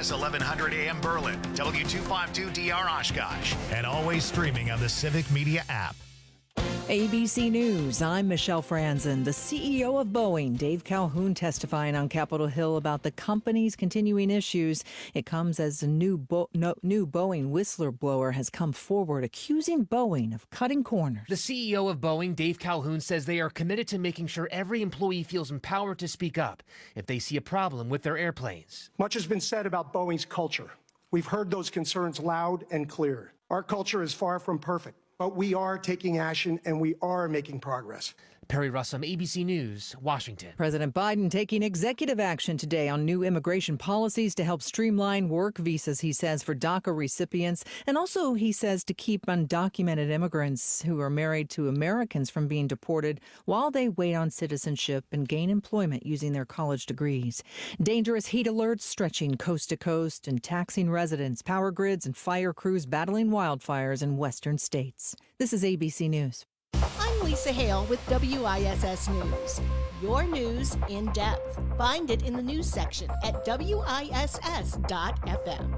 WIS 1100 AM Berlin, W252DR Oshkosh, and always streaming on the Civic Media app. ABC News, I'm Michelle Franzen. The CEO of Boeing, Dave Calhoun, testifying on Capitol Hill about the company's continuing issues. It comes as a new Boeing whistleblower has come forward accusing Boeing of cutting corners. The CEO of Boeing, Dave Calhoun, says they are committed to making sure every employee feels empowered to speak up if they see a problem with their airplanes. Much has been said about Boeing's culture. We've heard those concerns loud and clear. Our culture is far from perfect, but we are taking action and we are making progress. Perry Russum, ABC News, Washington. President Biden taking executive action today on new immigration policies to help streamline work visas, he says, for DACA recipients. And also, he says, to keep undocumented immigrants who are married to Americans from being deported while they wait on citizenship and gain employment using their college degrees. Dangerous heat alerts stretching coast to coast and taxing residents, power grids and fire crews battling wildfires in western states. This is ABC News. I'm Lisa Hale with WISS News. Your news in depth. Find it in the news section at WISS.FM.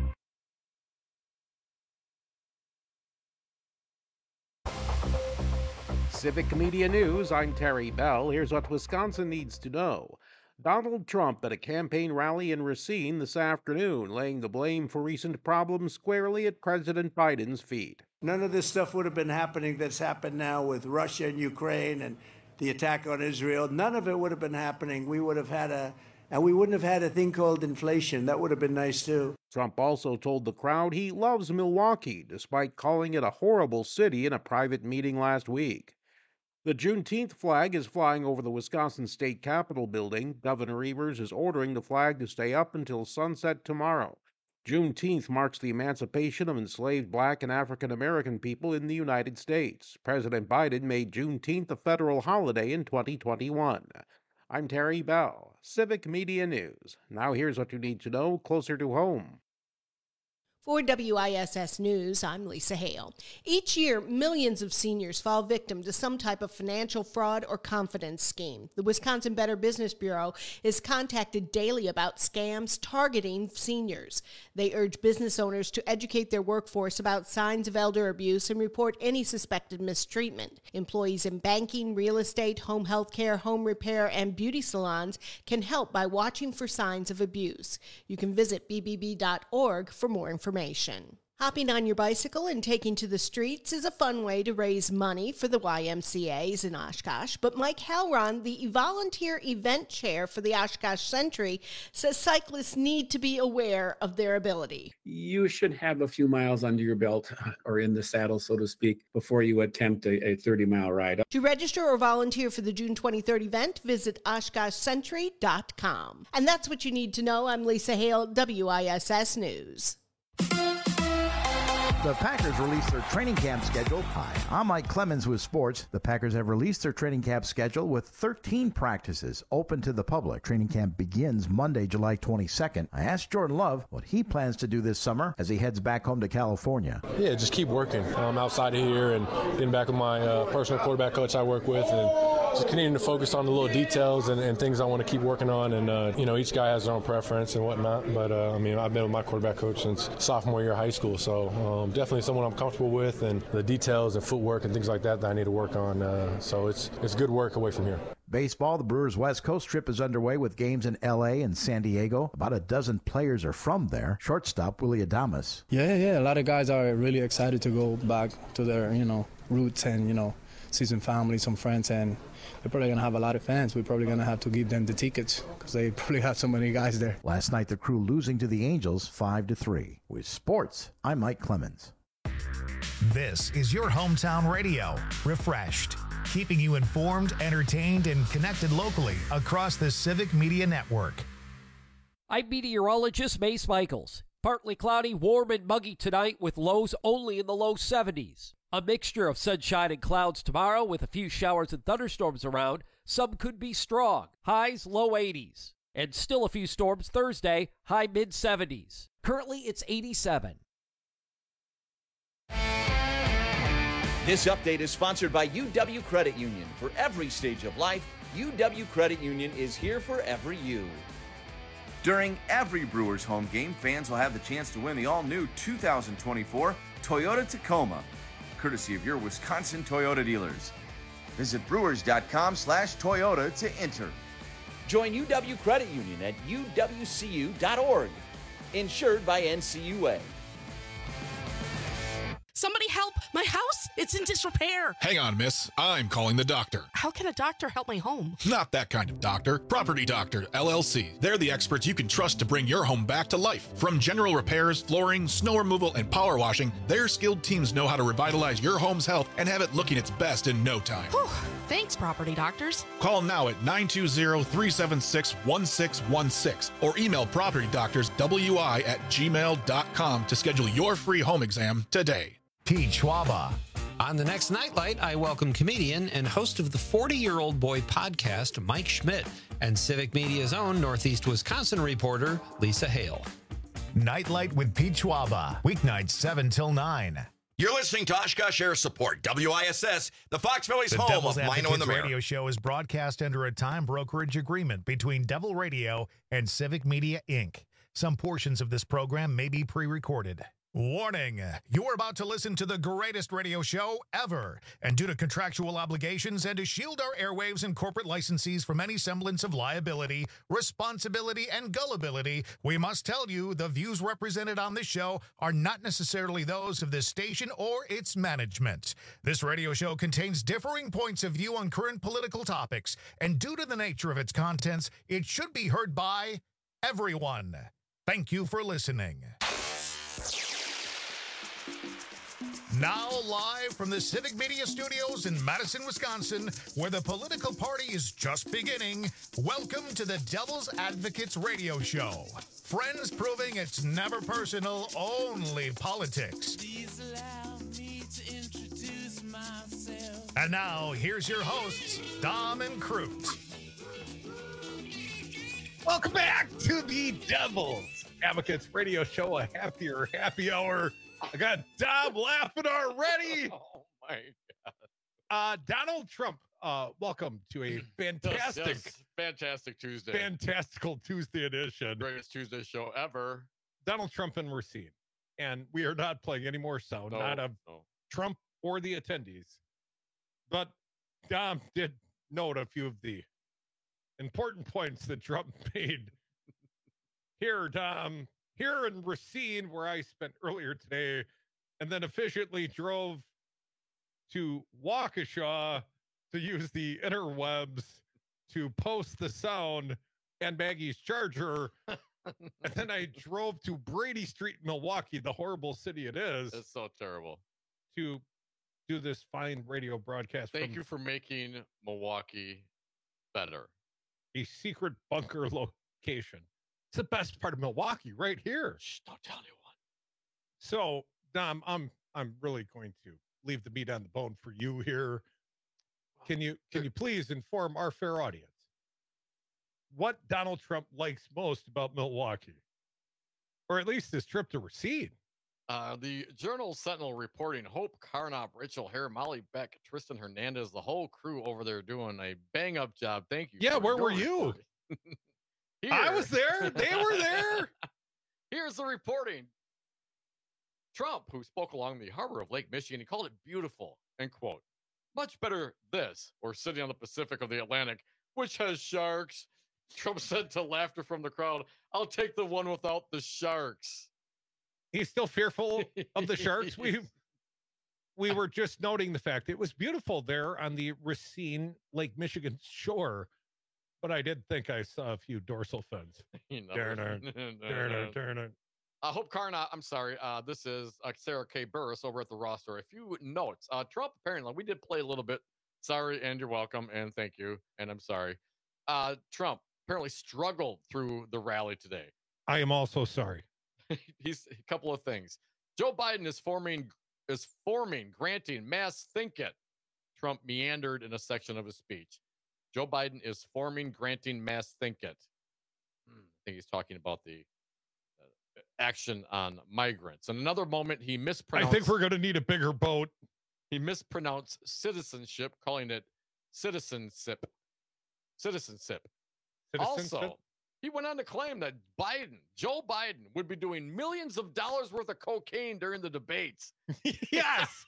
Civic Media News, I'm Terry Bell. Here's what Wisconsin needs to know. Donald Trump at a campaign rally in Racine this afternoon, laying the blame for recent problems squarely at President Biden's feet. None of this stuff would have been happening that's happened now with Russia and Ukraine and the attack on Israel. None of it would have been happening. We would have had we wouldn't have had a thing called inflation. That would have been nice too. Trump also told the crowd he loves Milwaukee, despite calling it a horrible city in a private meeting last week. The Juneteenth flag is flying over the Wisconsin State Capitol building. Governor Evers is ordering the flag to stay up until sunset tomorrow. Juneteenth marks the emancipation of enslaved Black and African American people in the United States. President Biden made Juneteenth a federal holiday in 2021. I'm Terry Bell, Civic Media News. Now here's what you need to know closer to home. For WISS News, I'm Lisa Hale. Each year, millions of seniors fall victim to some type of financial fraud or confidence scheme. The Wisconsin Better Business Bureau is contacted daily about scams targeting seniors. They urge business owners to educate their workforce about signs of elder abuse and report any suspected mistreatment. Employees in banking, real estate, home health care, home repair, and beauty salons can help by watching for signs of abuse. You can visit bbb.org for more information. Hopping on your bicycle and taking to the streets is a fun way to raise money for the YMCAs in Oshkosh, but Mike Halron, the volunteer event chair for the Oshkosh Century, says cyclists need to be aware of their ability. You should have a few miles under your belt or in the saddle, so to speak, before you attempt a 30-mile ride. To register or volunteer for the June 23rd event, visit OshkoshCentury.com. And that's what you need to know. I'm Lisa Hale, WISS News. The Packers released their training camp schedule. Hi, I'm Mike Clemens with sports. The Packers have released their training camp schedule with 13 practices open to the public. Training camp begins Monday, July 22nd. I asked Jordan Love what he plans to do this summer as he heads back home to California. Yeah, just keep working. I'm outside of here and getting back with my personal quarterback coach I work with, and just continuing to focus on the little details and things I want to keep working on. And, each guy has their own preference and whatnot. But, I've been with my quarterback coach since sophomore year of high school. So definitely someone I'm comfortable with, and the details and footwork and things like that I need to work on. So it's good work away from here. Baseball, the Brewers' West Coast trip is underway with games in L.A. and San Diego. About a dozen players are from there. Shortstop Willie Adames. Yeah. A lot of guys are really excited to go back to their, roots and, see some family, some friends, and they're probably going to have a lot of fans. We're probably going to have to give them the tickets because they probably have so many guys there. Last night, the Crew losing to the Angels 5-3. With sports, I'm Mike Clemens. This is your hometown radio, Refreshed, keeping you informed, entertained, and connected locally across the Civic Media Network. I'm meteorologist Mace Michaels. Partly cloudy, warm, and muggy tonight with lows only in the low 70s. A mixture of sunshine and clouds tomorrow with a few showers and thunderstorms around. Some could be strong. Highs low 80s. And still a few storms Thursday, high mid 70s. Currently it's 87. This update is sponsored by UW Credit Union. For every stage of life, UW Credit Union is here for every you. During every Brewers home game, fans will have the chance to win the all-new 2024 Toyota Tacoma, courtesy of your Wisconsin Toyota dealers. Visit brewers.com/Toyota to enter. Join UW Credit Union at uwcu.org. Insured by NCUA. Somebody help! My house! It's in disrepair! Hang on, miss. I'm calling the doctor. How can a doctor help my home? Not that kind of doctor. Property Doctor, LLC. They're the experts you can trust to bring your home back to life. From general repairs, flooring, snow removal, and power washing, their skilled teams know how to revitalize your home's health and have it looking its best in no time. Whew. Thanks, Property Doctors. Call now at 920-376-1616 or email propertydoctorswi@gmail.com to schedule your free home exam today. Pete Schwaba. On the next Nightlight, I welcome comedian and host of the 40-Year-Old Boy podcast, Mike Schmidt, and Civic Media's own Northeast Wisconsin reporter, Lisa Hale. Nightlight with Pete Schwaba. Weeknights 7 till 9. You're listening to Oshkosh Air Support, WISS, the Fox Valley's The home Devil's of Lino and the Mayor. Radio show is broadcast under a time brokerage agreement between Devil Radio and Civic Media, Inc. Some portions of this program may be pre-recorded. Warning, you're about to listen to the greatest radio show ever. And due to contractual obligations and to shield our airwaves and corporate licensees from any semblance of liability, responsibility, and gullibility, we must tell you the views represented on this show are not necessarily those of this station or its management. This radio show contains differing points of view on current political topics, and due to the nature of its contents, it should be heard by everyone. Thank you for listening. Now live from the Civic Media Studios in Madison, Wisconsin, where the political party is just beginning, welcome to the Devil's Advocates Radio Show. Friends proving it's never personal, only politics. Please allow me to introduce myself. And now, here's your hosts, Dom and Crute. Welcome back to the Devil's Advocates Radio Show, a happier happy hour. I got Dom laughing already. Oh, my God. Donald Trump, welcome to a fantastic, fantastic Tuesday. Fantastical Tuesday edition. Greatest Tuesday show ever. Donald Trump and Racine. And we are not playing any more sound, not of Trump or the attendees. But Dom did note a few of the important points that Trump made. Here, Dom. Here in Racine, where I spent earlier today, and then efficiently drove to Waukesha to use the interwebs to post the sound and Maggie's charger. And then I drove to Brady Street, Milwaukee, the horrible city it is. It's so terrible. To do this fine radio broadcast. Thank you for making Milwaukee better. A secret bunker location. It's the best part of Milwaukee, right here. Shh, don't tell anyone. So, Dom, I'm really going to leave the meat on the bone for you here. Can you please inform our fair audience what Donald Trump likes most about Milwaukee, or at least his trip to Racine? The Journal Sentinel reporting Hope Carnop, Rachel Hare, Molly Beck, Tristan Hernandez, the whole crew over there doing a bang up job. Thank you. Yeah, where were you? I was there. They were there. Here's the reporting. Trump, who spoke along the harbor of Lake Michigan, he called it beautiful, end quote. Much better this, or sitting on the Pacific of the Atlantic, which has sharks. Trump said to laughter from the crowd, I'll take the one without the sharks. He's still fearful of the sharks. We were just noting the fact it was beautiful there on the Racine Lake Michigan shore. But I did think I saw a few dorsal fins. Hope Carnot, I'm sorry. This is Sarah K. Burris over at the roster. A few notes. Trump, apparently, we did play a little bit. Sorry, and you're welcome, and thank you, and I'm sorry. Trump apparently struggled through the rally today. I am also sorry. He's a couple of things. Joe Biden is granting mass think it. Trump meandered in a section of his speech. Joe Biden is granting mass think it. I think he's talking about the action on migrants. And another moment he mispronounced. I think we're going to need a bigger boat. He mispronounced citizenship, calling it citizenship. Also, He went on to claim that Joe Biden, would be doing millions of dollars worth of cocaine during the debates. Yes.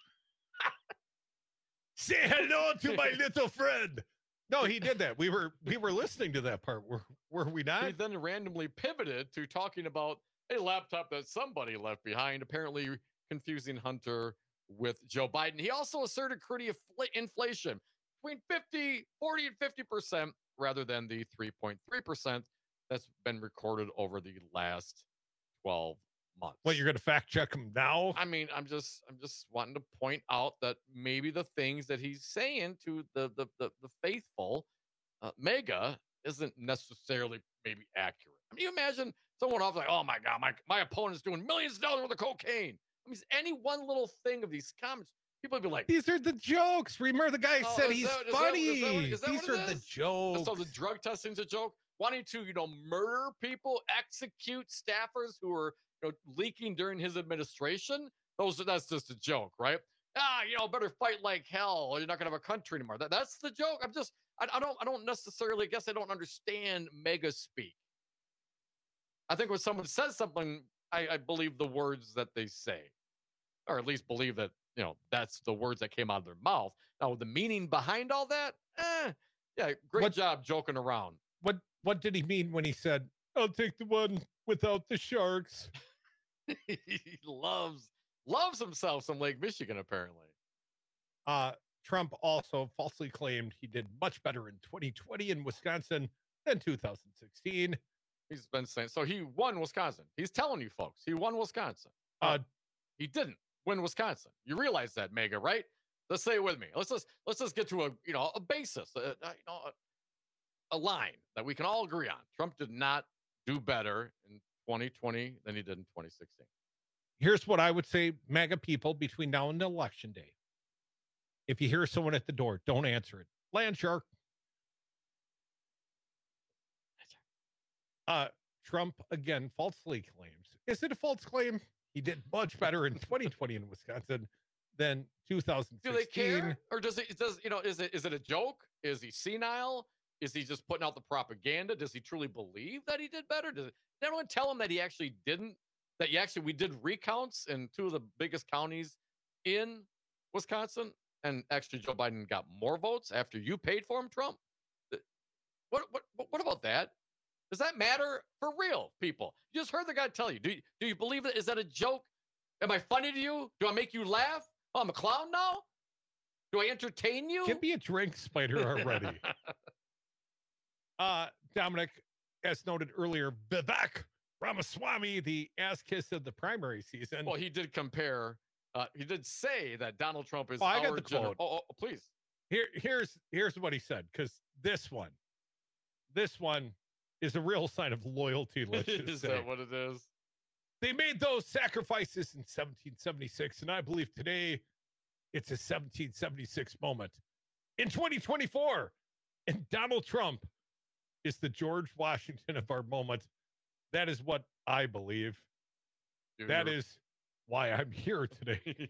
Say hello to my little friend. No, he did that. We were listening to that part. Were we not? He then randomly pivoted to talking about a laptop that somebody left behind, apparently confusing Hunter with Joe Biden. He also asserted crude inflation between 40 and 50% rather than the 3.3% that's been recorded over the last 12 months. What, you're going to fact check him now? I mean, I'm just wanting to point out that maybe the things that he's saying to the faithful MAGA isn't necessarily maybe accurate. I mean, you imagine someone off like, oh my God, my opponent's doing millions of dollars worth of cocaine. I mean, any one little thing of these comments, people would be like, these are the jokes. Remember, the guy said he's funny. These are the jokes. So the drug testing's a joke. Wanting to, murder people, execute staffers who are, leaking during his administration. That's just a joke, right? Better fight like hell, or you're not gonna have a country anymore. That's the joke. I don't necessarily, I don't understand mega speak. I think when someone says something, I believe the words that they say, or at least believe that, that's the words that came out of their mouth. Now, the meaning behind all that, great job joking around. What did he mean when he said, I'll take the one without the sharks? He loves himself some Lake Michigan, apparently. Trump also falsely claimed he did much better in 2020 in Wisconsin than 2016. He's been saying, so he won Wisconsin. He's telling you folks, he won Wisconsin. He didn't win Wisconsin. You realize that, Mega, right? Let's say it with me. Let's just get to a basis, a line that we can all agree on. Trump did not do better in 2020 than he did in 2016. Here's what I would say, MAGA people, between now and election day. If you hear someone at the door, don't answer it. Land shark. Trump, again, falsely claims. Is it a false claim? He did much better in 2020 in Wisconsin than 2016. Do they care? Or is it a joke? Is he senile? Is he just putting out the propaganda? Does he truly believe that he did better? Did everyone tell him that he actually didn't? That we did recounts in two of the biggest counties in Wisconsin, and actually Joe Biden got more votes after you paid for him, Trump? What about that? Does that matter for real, people? You just heard the guy tell you. Do you believe it? Is that a joke? Am I funny to you? Do I make you laugh? Oh, I'm a clown now? Do I entertain you? Give me a drink, Spider, already. Dominic, as noted earlier, Vivek Ramaswamy, the ass kiss of the primary season. Well, he did compare. He did say that Donald Trump is. I got the quote. Please. Here's what he said, because this one is a real sign of loyalty. Let's just is say. That what it is? They made those sacrifices in 1776, and I believe today it's a 1776 moment. In 2024, and Donald Trump is the George Washington of our moment. That is what I believe. That is why I'm here today.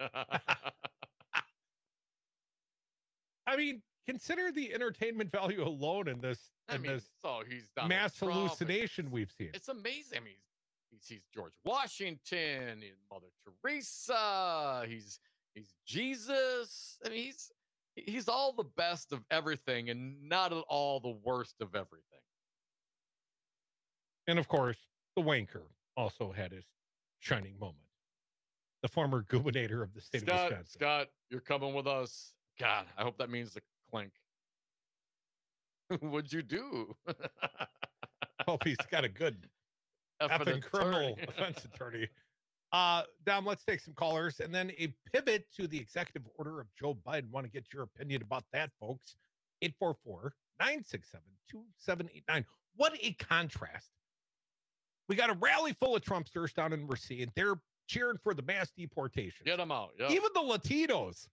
I mean, consider the entertainment value alone in this. He's mass Trump, hallucination we've seen. It's amazing. I mean, he's George Washington, he's Mother Teresa, he's Jesus. I mean, he's all the best of everything and not at all the worst of everything. And of course, the wanker also had his shining moment. The former gubernator of the state of Wisconsin. Scott, you're coming with us. God, I hope that means the clink. What'd you do? Hope he's got a good effing criminal defense attorney. Dom, let's take some callers and then a pivot to the executive order of Joe Biden. Want to get your opinion about that, folks. 844-967-2789. What a contrast. We got a rally full of Trumpsters down in Racine. They're cheering for the mass deportation. Get them out. Yep. Even the Latinos.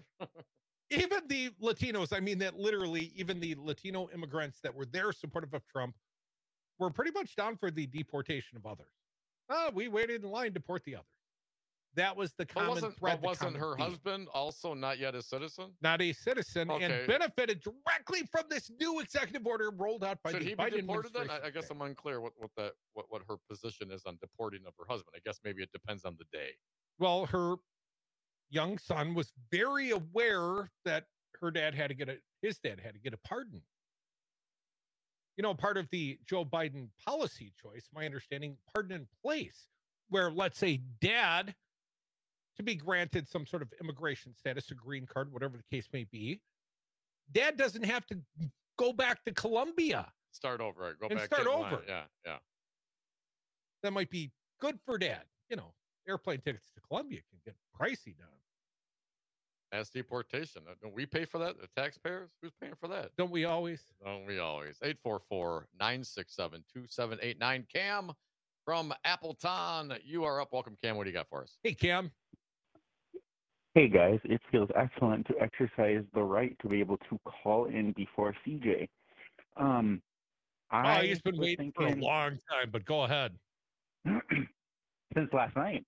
I mean, that literally, even the Latino immigrants that were there supportive of Trump were pretty much down for the deportation of others. We waited in line to deport the others. That was the common thread. Wasn't her husband also not yet a citizen? Not a citizen, Okay. and benefited directly from this new executive order rolled out by Should the he be Biden deported then? administration. I guess I'm unclear what her position is on deporting of her husband. I guess maybe it depends on the day. Well, her young son was very aware that his dad had to get a pardon. You know, part of the Joe Biden policy choice, my understanding, pardon in place, where let's say dad, to be granted some sort of immigration status, a green card, whatever the case may be, dad doesn't have to go back to Colombia. Start over. Right? Go And back. start get in over. line. Yeah. That might be good for dad. You know, airplane tickets to Colombia can get pricey now. Mass deportation. Don't we pay for that? The taxpayers? Who's paying for that? Don't we always? Don't we always? 844-967-2789. Cam from Appleton. You are up. Welcome, Cam. What do you got for us? Hey, Cam. Hey guys, it feels excellent to exercise the right to be able to call in before CJ. He's been waiting for a long time, but go ahead. Since last night.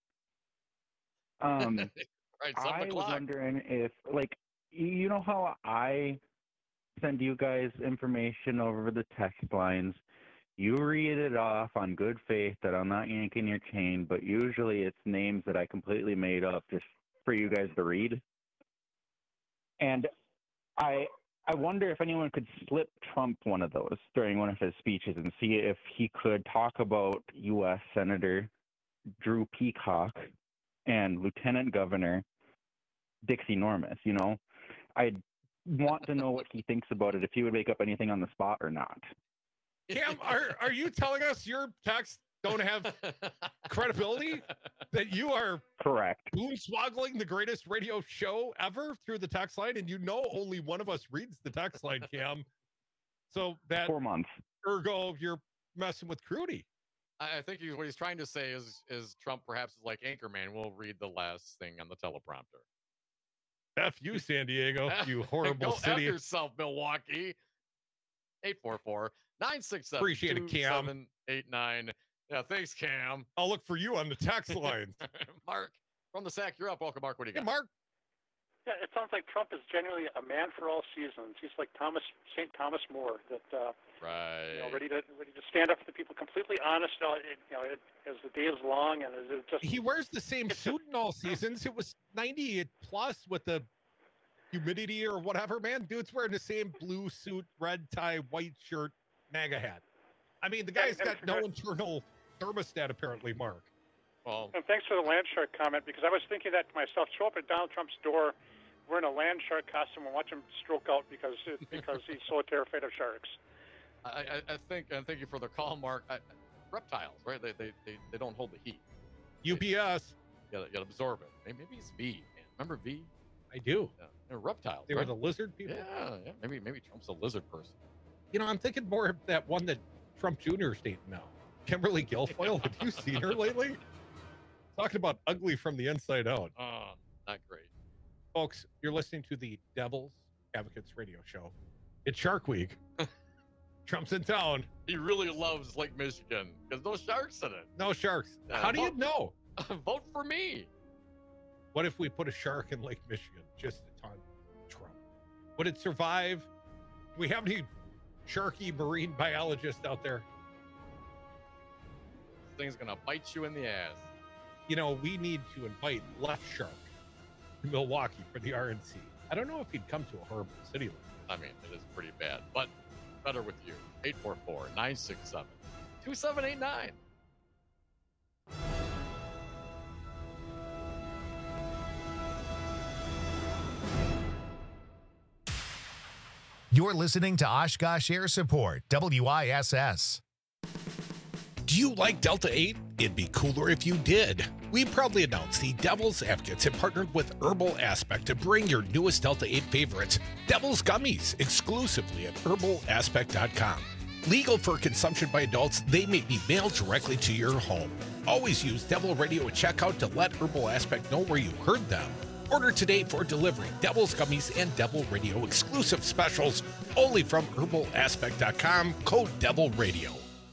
Right, 7 I was o'clock. wondering if, like, you know how I send you guys information over the text lines? You read it off on good faith that I'm not yanking your chain, but usually it's names that I completely made up just for you guys to read. And I wonder if anyone could slip Trump one of those during one of his speeches and see if he could talk about U.S. Senator Drew Peacock and Lieutenant Governor Dixie Normus. You know, I'd want to know what he thinks about it, if he would make up anything on the spot or not. Cam, are you telling us your texts don't have credibility? That you are correct? Boonswaggling the greatest radio show ever through the text line, and you know only one of us reads the text line, Cam. So that 4 months. Ergo, you're messing with Crudy. I think what he's trying to say is Trump perhaps is like Anchorman. We'll read the last thing on the teleprompter. F you, San Diego, you horrible Go city. F yourself, Milwaukee. 844-967-2789. Appreciate it, Cam. Yeah, thanks, Cam. I'll look for you on the text line. Mark from the SAC, you're up. Welcome, Mark. What do you got? Mark. Yeah, it sounds like Trump is genuinely a man for all seasons. He's like St. Thomas More, that right, ready to stand up for the people, completely honest. As the day is long, and as it just he wears the same suit in all seasons. It was 90 plus with the humidity or whatever. Man, dude's wearing the same blue suit, red tie, white shirt, MAGA hat. I mean, the guy's got no internal thermostat, apparently, Mark. Well, and thanks for the land shark comment, because I was thinking that to myself. Show up at Donald Trump's door wearing a land shark costume and watch him stroke out because he's so terrified of sharks. I think, and thank you for the call, Mark. Reptiles, right? They don't hold the heat. UPS. You gotta absorb it. Maybe it's V. Man. Remember V? I do. Yeah. They're reptiles. They right? were the lizard people. Yeah. Maybe Trump's a lizard person. You know, I'm thinking more of that one that Trump Jr. is dating now. Kimberly Guilfoyle. Have you seen her lately? Talking about ugly from the inside out. Not great. Folks, you're listening to the Devil's Advocates radio show. It's Shark Week. Trump's in town. He really loves Lake Michigan because no sharks in it. No sharks. How do you know? Vote for me. What if we put a shark in Lake Michigan just to taunt Trump? Would it survive? Do we have any sharky marine biologists out there? This thing's going to bite you in the ass. You know, we need to invite Left Shark to Milwaukee for the RNC. I don't know if he'd come to a horrible city like I mean, it is pretty bad, but better with you. 844-967-2789. You're listening to Oshkosh Air Support, WISS. Do you like Delta 8? It'd be cooler if you did. We proudly announce the Devil's Advocates have partnered with Herbal Aspect to bring your newest Delta 8 favorites, Devil's Gummies, exclusively at herbalaspect.com. Legal for consumption by adults, they may be mailed directly to your home. Always use Devil Radio at checkout to let Herbal Aspect know where you heard them. Order today for delivery. Devil's Gummies and Devil Radio exclusive specials only from herbalaspect.com, code Devil Radio.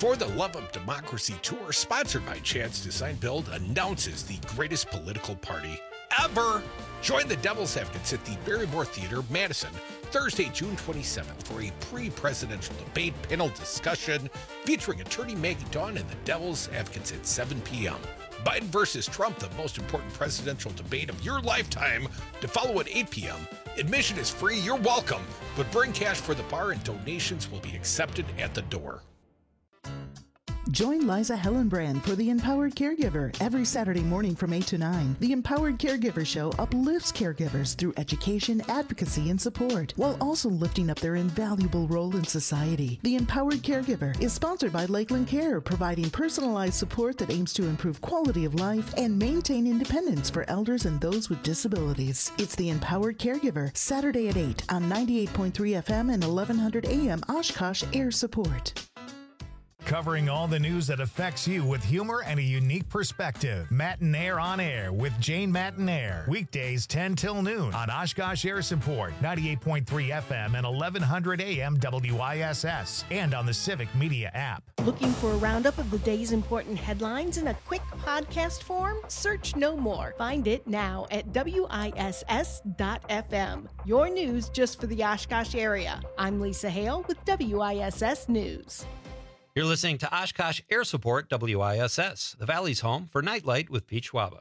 For the Love of Democracy Tour, sponsored by Chance Design Build, announces the greatest political party ever. Join the Devil's Advocates at the Barrymore Theater, Madison, Thursday, June 27th for a pre-presidential debate panel discussion featuring attorney Maggie Dawn and the Devil's Advocates at 7 p.m. Biden versus Trump, the most important presidential debate of your lifetime, to follow at 8 p.m. Admission is free, you're welcome, but bring cash for the bar and donations will be accepted at the door. Join Liza Hellenbrand for The Empowered Caregiver every Saturday morning from 8 to 9. The Empowered Caregiver Show uplifts caregivers through education, advocacy, and support, while also lifting up their invaluable role in society. The Empowered Caregiver is sponsored by Lakeland Care, providing personalized support that aims to improve quality of life and maintain independence for elders and those with disabilities. It's The Empowered Caregiver, Saturday at 8 on 98.3 FM and 1100 AM Oshkosh Air Support. Covering all the news that affects you with humor and a unique perspective. Matinaire on Air with Jane Matinaire. Weekdays 10 till noon on Oshkosh Air Support, 98.3 FM and 1100 AM WISS, and on the Civic Media app. Looking for a roundup of the day's important headlines in a quick podcast form? Search no more. Find it now at WISS.FM. Your news just for the Oshkosh area. I'm Lisa Hale with WISS News. You're listening to Oshkosh Air Support, WISS, the Valley's home for Nightlight with Pete Schwaba.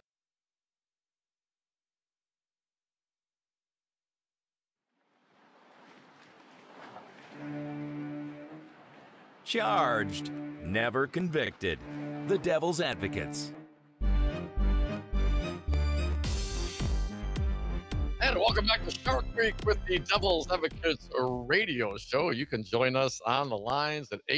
Charged, never convicted. The Devil's Advocates. And welcome back to Shark Week with the Devil's Advocates radio show. You can join us on the lines at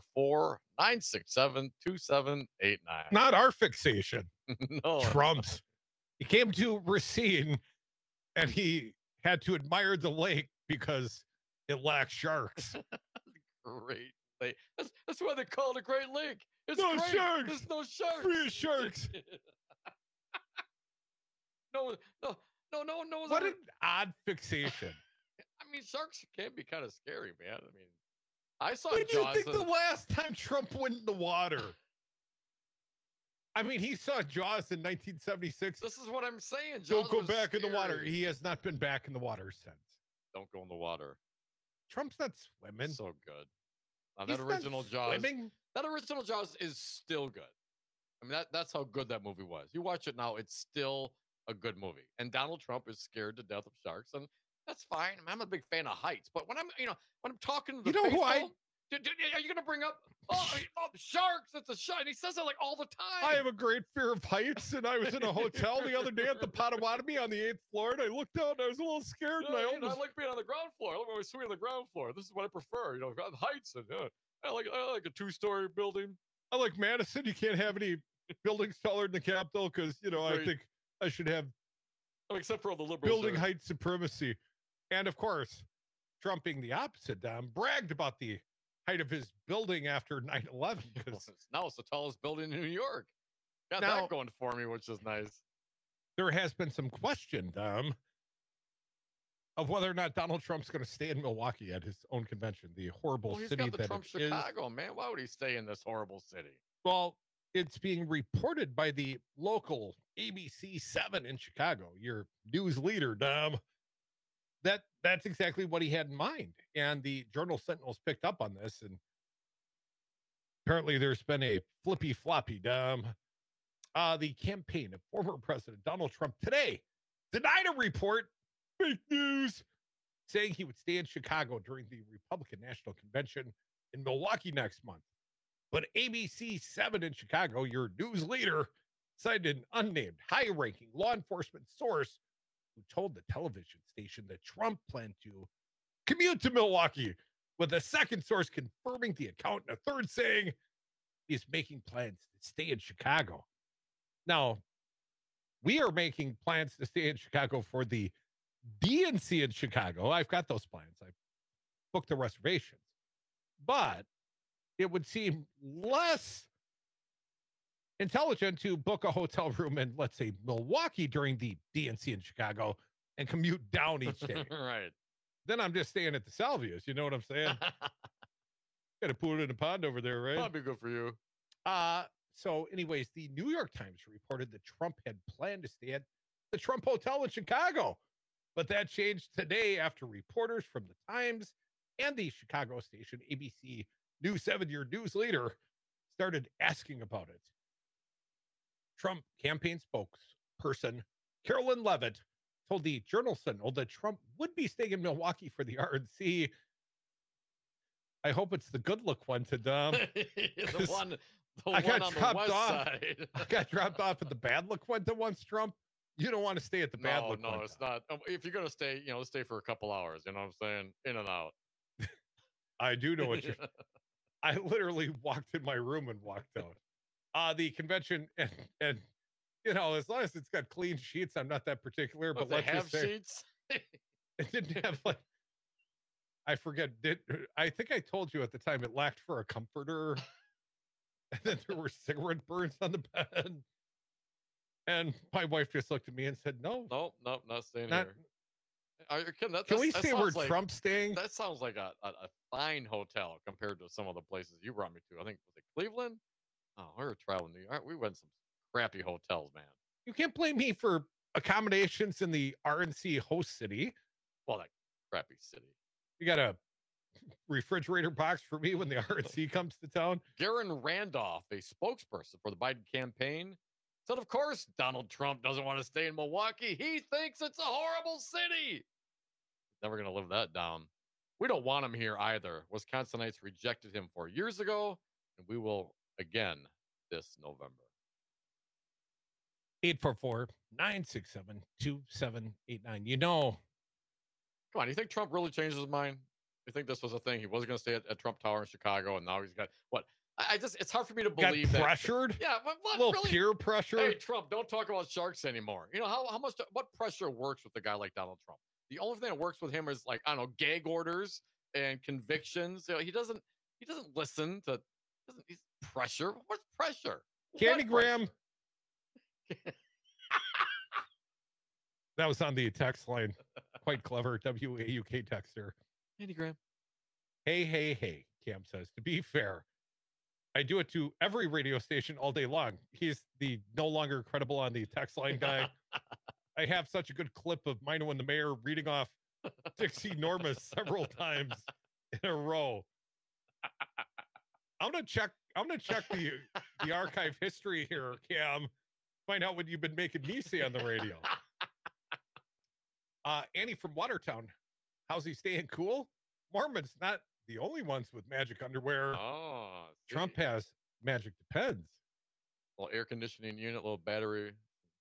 844-967-2789. Not our fixation. No. Trump's. He came to Racine and he had to admire the lake because it lacks sharks. Great lake. That's why they call it a Great Lake. It's no great. Sharks. There's no sharks. Free of sharks. No. What an odd fixation. I mean, sharks can be kind of scary, man. I mean, I saw When do you Jaws. think the last time Trump went in the water? I mean, he saw Jaws in 1976. This is what I'm saying. Don't Jaws go was back in the water. scary. He has not been back in the water since. Don't go in the water. Trump's not swimming. So good. That He's original not Jaws. swimming. That original Jaws is still good. I mean, that's how good that movie was. You watch it now, it's still a good movie. And Donald Trump is scared to death of sharks, and that's fine. I mean, I'm a big fan of heights, but when I'm talking to the You know who faithful, are you going to bring up sharks? It's a shark. And he says that like all the time. I have a great fear of heights, and I was in a hotel the other day at the Potawatomi on the 8th floor, and I looked out and I was a little scared. And I I almost... like being on the ground floor. I like always swimming on the ground floor. This is what I prefer. Heights and I like a 2-story building. I like Madison. You can't have any buildings taller than the Capitol because I think I should have except for all the liberals. Building height supremacy. And of course, Trump being the opposite, bragged about the height of his building after 9/11. Now it's the tallest building in New York. Got Now- that going for me, which is nice. There has been some question, of whether or not Donald Trump's going to stay in Milwaukee at his own convention, the horrible Well, he's city got the that Trump it is. Chicago, man. Why would he stay in this horrible city? Well, it's being reported by the local ABC 7 in Chicago, your news leader, Dom, that's exactly what he had in mind. And the Journal Sentinel's picked up on this, and apparently there's been a flippy-floppy, Dom. The campaign of former President Donald Trump today denied a report, fake news, saying he would stay in Chicago during the Republican National Convention in Milwaukee next month. But ABC 7 in Chicago, your news leader, cited an unnamed high-ranking law enforcement source who told the television station that Trump planned to commute to Milwaukee, with a second source confirming the account and a third saying he's making plans to stay in Chicago. Now, we are making plans to stay in Chicago for the DNC in Chicago. I've got those plans. I've booked the reservations. But it would seem less intelligent to book a hotel room in, let's say, Milwaukee during the DNC in Chicago and commute down each day. Right. Then I'm just staying at the Salvias. You know what I'm saying? Got to put it in a pond over there, right? That'd be good for you. So anyways, the New York Times reported that Trump had planned to stay at the Trump Hotel in Chicago, but that changed today after reporters from the Times and the Chicago station ABC News 7-year news leader started asking about it. Trump campaign spokesperson Carolyn Levitt told the Journal Sentinel that Trump would be staying in Milwaukee for the RNC. I hope it's the good look one to Dom. the one I got on the dropped west off. side. I got dropped off at the bad look one to once, Trump. You don't want to stay at the bad look one. No, it's not. If you're going to stay, stay for a couple hours. You know what I'm saying? In and out. I do know what you're... I literally walked in my room and walked out. The convention, and as long as it's got clean sheets, I'm not that particular. But they let's have just say, sheets. it didn't have I forget. I think I told you at the time it lacked for a comforter, and then there were cigarette burns on the bed. And my wife just looked at me and said, "No, not staying here." Are you kidding? Can we stay where Trump's staying? That sounds like a fine hotel compared to some of the places you brought me to. I think was it Cleveland? Oh, we were traveling New York. We went to some crappy hotels, man. You can't blame me for accommodations in the RNC host city. Well, that crappy city. You got a refrigerator box for me when the RNC comes to town? Garen Randolph, a spokesperson for the Biden campaign, said, of course, Donald Trump doesn't want to stay in Milwaukee. He thinks it's a horrible city. Never going to live that down. We don't want him here either. Wisconsinites rejected him 4 years ago, and we will again this November. 844-967-2789. Come on, you think Trump really changed his mind? You think this was a thing? He wasn't going to stay at Trump Tower in Chicago, and now he's got what? It's hard for me to believe got pressured? That. Yeah, but what, a little really? Peer pressure. Hey, Trump, don't talk about sharks anymore. What pressure works with a guy like Donald Trump? The only thing that works with him is gag orders and convictions. He doesn't listen to. He's pressure. What's pressure? Candygram. That was on the text line. Quite clever. WAUK texter. Candygram. Hey, Cam says. To be fair, I do it to every radio station all day long. He's the no longer credible on the text line guy. I have such a good clip of Mino and the mayor reading off Dixie Norma several times in a row. I'm gonna check the archive history here, Cam. Find out what you've been making me say on the radio. Annie from Watertown. How's he staying cool? Mormon's not the only ones with magic underwear. Oh, Trump has magic depends. Little air conditioning unit, little battery.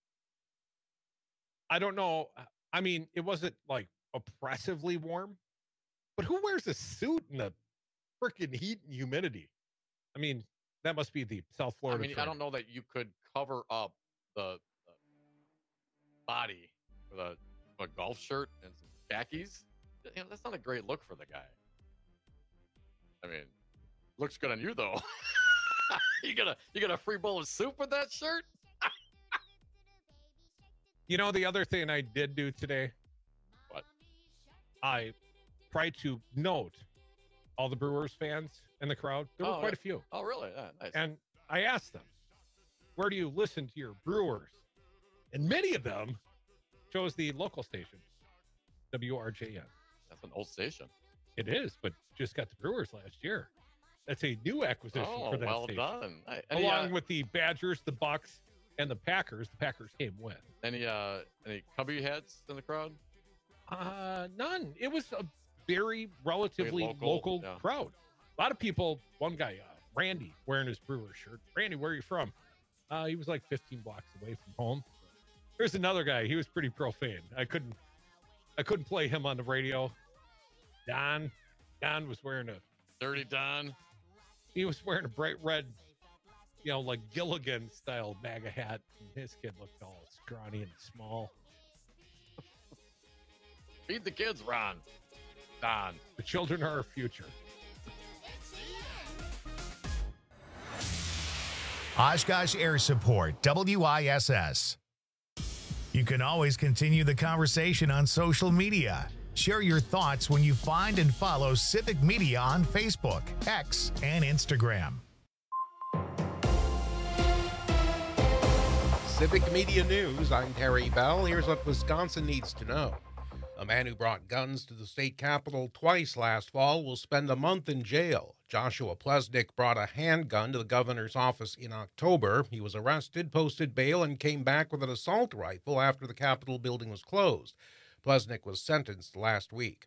I don't know. I mean, it wasn't oppressively warm, but who wears a suit in the freaking heat and humidity? I mean, that must be the South Florida. I don't know that you could cover up the body with a golf shirt and some khakis. That's not a great look for the guy. I mean, looks good on you though. You get a free bowl of soup with that shirt. The other thing I did do today. What? I tried to note all the Brewers fans in the crowd. There were quite a few. Oh, really? Nice. And I asked them, where do you listen to your Brewers? And many of them chose the local station, WRJN. That's an old station. It is, but just got the Brewers last year. That's a new acquisition for that well station. Done. Along with the Badgers, the Bucks, and the Packers. The Packers came with. Any Cubby heads in the crowd? None. It was a very relatively local crowd. A lot of people. One guy, Randy, wearing his Brewers shirt. Randy, where are you from? He was like 15 blocks away from home. There's another guy. He was pretty profane. I couldn't play him on the radio. Don was wearing a Dirty Don. He was wearing a bright red, like Gilligan style MAGA hat. And his kid looked all scrawny and small. Feed the kids, Ron. Don. The children are our future. Oshkosh Air Support, WISS. You can always continue the conversation on social media. Share your thoughts when you find and follow Civic Media on Facebook, X, and Instagram. Civic Media News, I'm Terry Bell. Here's what Wisconsin needs to know. A man who brought guns to the state capitol twice last fall will spend a month in jail. Joshua Plesnick brought a handgun to the governor's office in October. He was arrested, posted bail, and came back with an assault rifle after the Capitol building was closed. Plesnick was sentenced last week.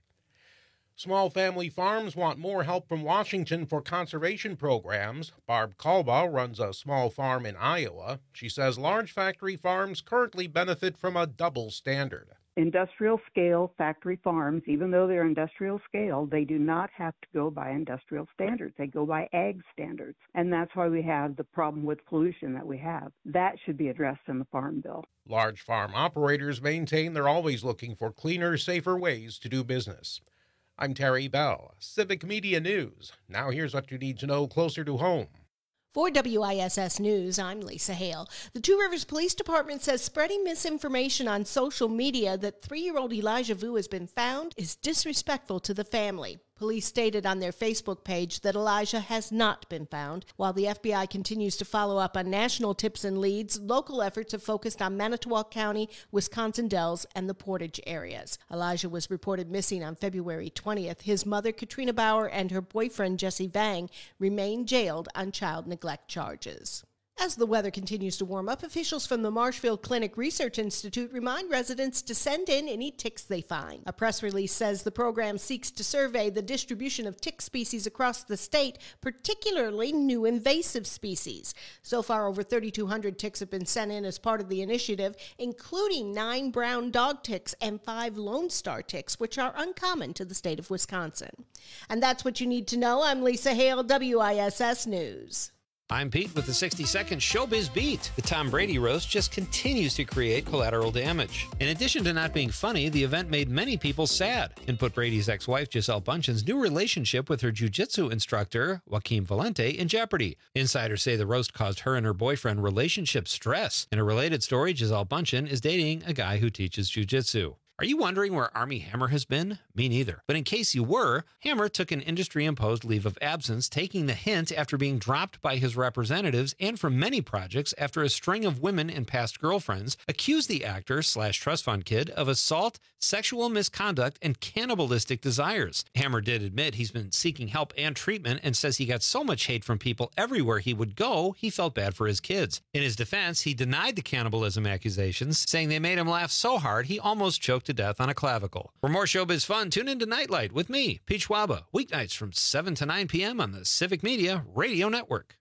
Small family farms want more help from Washington for conservation programs. Barb Kalba runs a small farm in Iowa. She says large factory farms currently benefit from a double standard. Industrial scale factory farms, even though they're industrial scale, they do not have to go by industrial standards. They go by ag standards. And that's why we have the problem with pollution that we have. That should be addressed in the Farm Bill. Large farm operators maintain they're always looking for cleaner, safer ways to do business. I'm Terry Bell, Civic Media News. Now here's what you need to know closer to home. For WISS News, I'm Lisa Hale. The Two Rivers Police Department says spreading misinformation on social media that 3-year-old Elijah Vu has been found is disrespectful to the family. Police stated on their Facebook page that Elijah has not been found. While the FBI continues to follow up on national tips and leads, local efforts have focused on Manitowoc County, Wisconsin Dells, and the Portage areas. Elijah was reported missing on February 20th. His mother, Katrina Bauer, and her boyfriend, Jesse Vang, remain jailed on child neglect charges. As the weather continues to warm up, officials from the Marshfield Clinic Research Institute remind residents to send in any ticks they find. A press release says the program seeks to survey the distribution of tick species across the state, particularly new invasive species. So far, over 3,200 ticks have been sent in as part of the initiative, including 9 brown dog ticks and 5 Lone Star ticks, which are uncommon to the state of Wisconsin. And that's what you need to know. I'm Lisa Hale, WISS News. I'm Pete with the 60-second Showbiz Beat. The Tom Brady roast just continues to create collateral damage. In addition to not being funny, the event made many people sad and put Brady's ex-wife Gisele Bündchen's new relationship with her jiu-jitsu instructor, Joaquim Valente, in jeopardy. Insiders say the roast caused her and her boyfriend relationship stress. In a related story, Gisele Bündchen is dating a guy who teaches jiu-jitsu. Are you wondering where Armie Hammer has been? Me neither. But in case you were, Hammer took an industry-imposed leave of absence, taking the hint after being dropped by his representatives and from many projects after a string of women and past girlfriends accused the actor/trust fund kid of assault, sexual misconduct, and cannibalistic desires. Hammer did admit he's been seeking help and treatment and says he got so much hate from people everywhere he would go, he felt bad for his kids. In his defense, he denied the cannibalism accusations, saying they made him laugh so hard he almost choked to death on a clavicle. For more showbiz fun, tune in to Nightlight with me, Pete Schwaba, weeknights from 7 to 9 p.m. on the Civic Media Radio Network.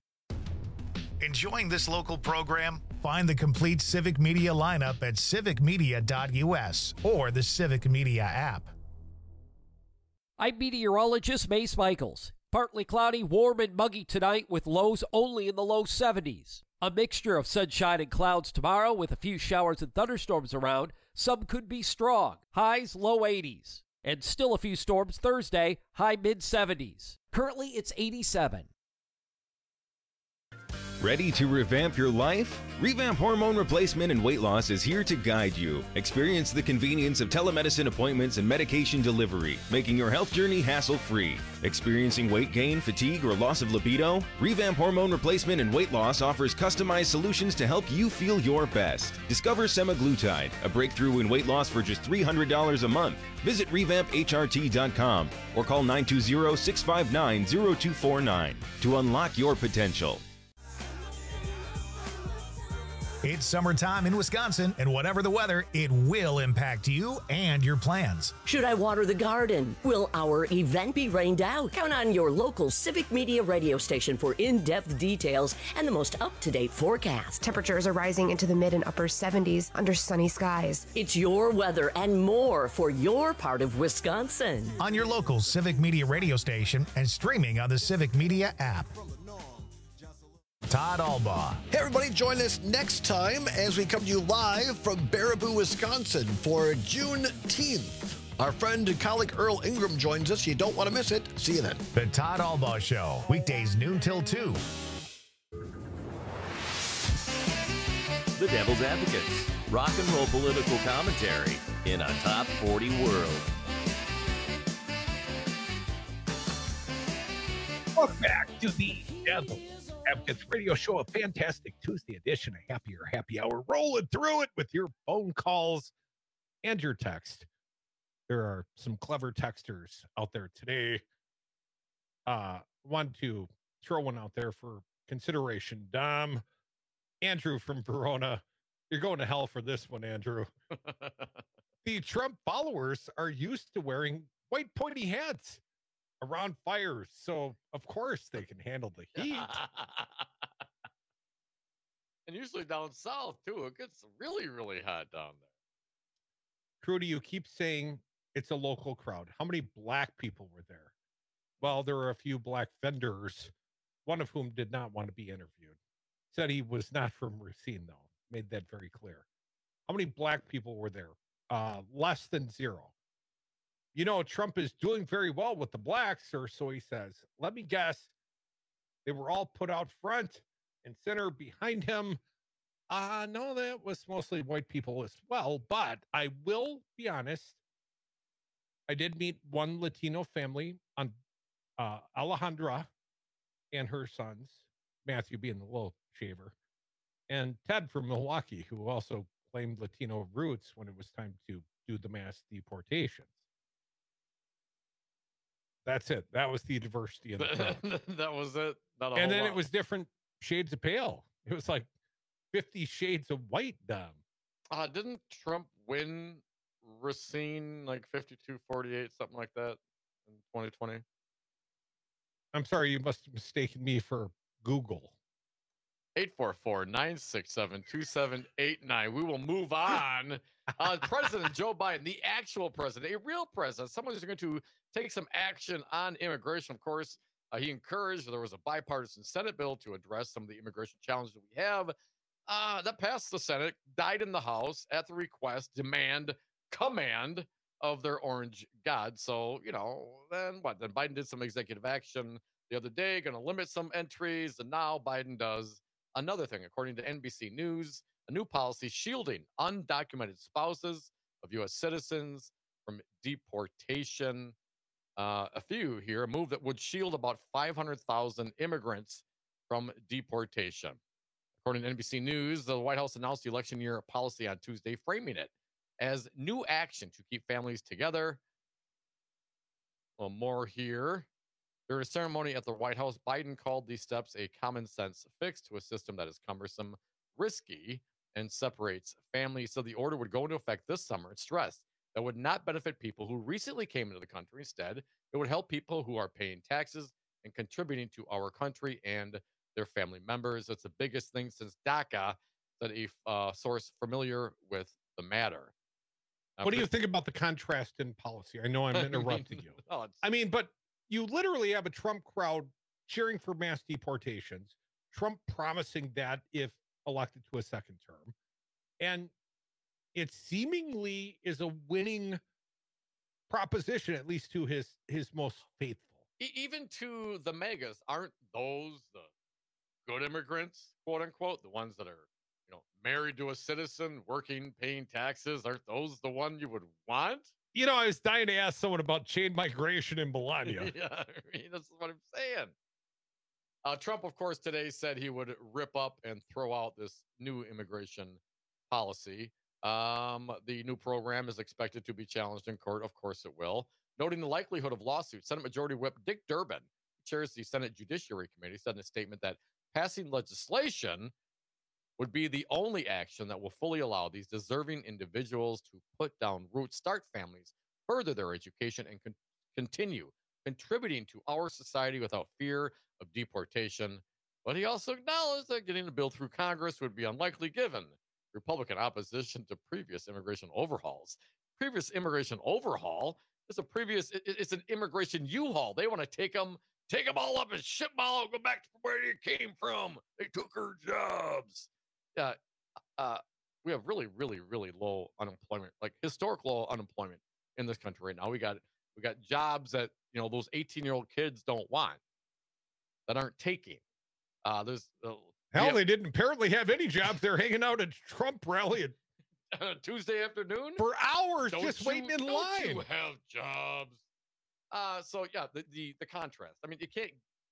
Enjoying this local program? Find the complete Civic Media lineup at civicmedia.us or the Civic Media app. I'm meteorologist Mace Michaels. Partly cloudy, warm and muggy tonight with lows only in the low 70s. A mixture of sunshine and clouds tomorrow with a few showers and thunderstorms around. Some could be strong. Highs low 80s. And still a few storms Thursday, high mid-70s. Currently it's 87. Ready to revamp your life? Revamp Hormone Replacement and Weight Loss is here to guide you. Experience the convenience of telemedicine appointments and medication delivery, making your health journey hassle-free. Experiencing weight gain, fatigue, or loss of libido? Revamp Hormone Replacement and Weight Loss offers customized solutions to help you feel your best. Discover semaglutide, a breakthrough in weight loss for just $300 a month. Visit revampHRT.com or call 920-659-0249 to unlock your potential. It's summertime in Wisconsin, and whatever the weather, it will impact you and your plans. Should I water the garden? Will our event be rained out? Count on your local Civic Media radio station for in-depth details and the most up-to-date forecast. Temperatures are rising into the mid and upper 70s under sunny skies. It's your weather and more for your part of Wisconsin. On your local Civic Media radio station and streaming on the Civic Media app. Todd Albaugh. Hey, everybody, join us next time as we come to you live from Baraboo, Wisconsin for Juneteenth. Our friend and colleague Earl Ingram joins us. You don't want to miss it. See you then. The Todd Albaugh Show, weekdays noon till 2. The Devil's Advocates, rock and roll political commentary in a top 40 world. Welcome back to the Devil Advocates Radio Show, a fantastic Tuesday edition, a happier happy hour, rolling through it with your phone calls and your text. There are some clever texters out there today. Want to throw one out there for consideration. Dom, Andrew from Verona, you're going to hell for this one, Andrew. The Trump followers are used to wearing white pointy hats around fires, so of course they can handle the heat. And usually down south too, it gets really, really hot down there. Trudy, you keep saying it's a local crowd. How many black people were there? Well, there were a few black vendors, one of whom did not want to be interviewed. Said he was not from Racine, though. Made that very clear. How many black people were there? Less than zero. You know, Trump is doing very well with the blacks, or so he says. Let me guess. They were all put out front and center behind him. No, that was mostly white people as well. But I will be honest. I did meet one Latino family on Alejandra and her sons, Matthew being the little shaver, and Ted from Milwaukee, who also claimed Latino roots when it was time to do the mass deportations. That's it. That was the diversity of the crowd. That was it. Not a And whole then lot. it was different shades of pale. It was like 50 shades of white, Dom. Didn't Trump win Racine like 52-48, something like that in 2020? I'm sorry, you must have mistaken me for Google. 844-967-2789. We will move on. President Joe Biden, the actual president, a real president, someone who's going to take some action on immigration. Of course, he encouraged, there was a bipartisan Senate bill to address some of the immigration challenges we have. That passed the Senate, died in the House at the request, command of their orange god. So, you know, then what? Then Biden did some executive action the other day, going to limit some entries. And now Biden does another thing. According to NBC News, a new policy shielding undocumented spouses of U.S. citizens from deportation. A few here, a move that would shield about 500,000 immigrants from deportation. According to NBC News, the White House announced the election year policy on Tuesday, framing it as new action to keep families together. Well, more here. During a ceremony at the White House, Biden called these steps a common sense fix to a system that is cumbersome, risky, and separates families. So the order would go into effect this summer and stressed that would not benefit people who recently came into the country. Instead, it would help people who are paying taxes and contributing to our country and their family members. It's the biggest thing since DACA, said a source familiar with the matter. What do you think about the contrast in policy? I know I'm interrupting you. I mean, but you literally have a Trump crowd cheering for mass deportations, Trump promising that if elected to a second term, and it seemingly is a winning proposition, at least to his most faithful. Even to the megas, aren't those the good immigrants, quote unquote, the ones that are, you know, married to a citizen, working, paying taxes? Aren't those the one you would want? You know, I was dying to ask someone about chain migration in Melania. Yeah, I mean, that's what I'm saying. Trump, of course, today said he would rip up and throw out this new immigration policy. The new program is expected to be challenged in court. Of course it will. Noting the likelihood of lawsuits, Senate Majority Whip Dick Durbin, who chairs the Senate Judiciary Committee, said in a statement that passing legislation would be the only action that will fully allow these deserving individuals to put down roots, start families, further their education, and continue contributing to our society without fear of deportation. But he also acknowledged that getting the bill through Congress would be unlikely given Republican opposition to previous immigration overhauls. Previous immigration overhaul is it's an immigration U-Haul. They want to take them all up and ship them all out, go back to where they came from. They took our jobs. We have really, really, really low unemployment, like historic low unemployment in this country right now. We got jobs that, you know, those 18-year-old kids don't want, that aren't taking. They didn't apparently have any jobs. They're hanging out at Trump rally Tuesday afternoon for hours, just waiting in line. Don't you have jobs? So yeah, the contrast. I mean, you can't